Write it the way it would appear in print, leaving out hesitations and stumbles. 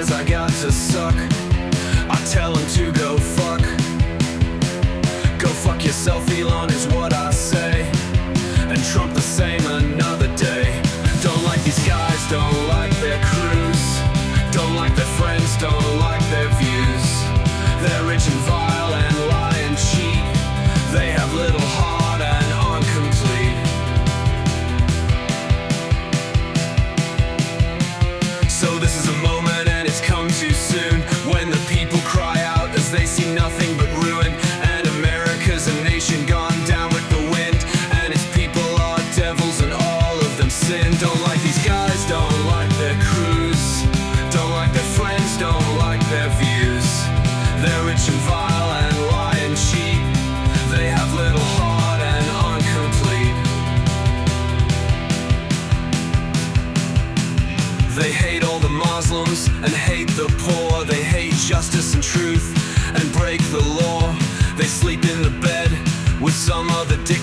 says I got to suck, I tell him to go fuck. Go fuck yourself, Elon, is what I say. And Trump the same another day. Don't like these guys, don't like their crews, don't like their friends, don't like their views. They're rich and vile and lie and cheat. They have little heart and aren't complete. So this is a moment, and it's come too soon, when the people cry out as they see nothing but ruin. And America's a nation gone down with the wind, and its people are devils and all of them sin. Don't like these guys, don't like their crews, don't like their friends, don't like their views. They're rich and vile and lie and cheat. They have little heart and aren't complete. They hate all the Muslims and hate the poor. They hate justice and truth and break the law. They sleep in the bed with some other dictator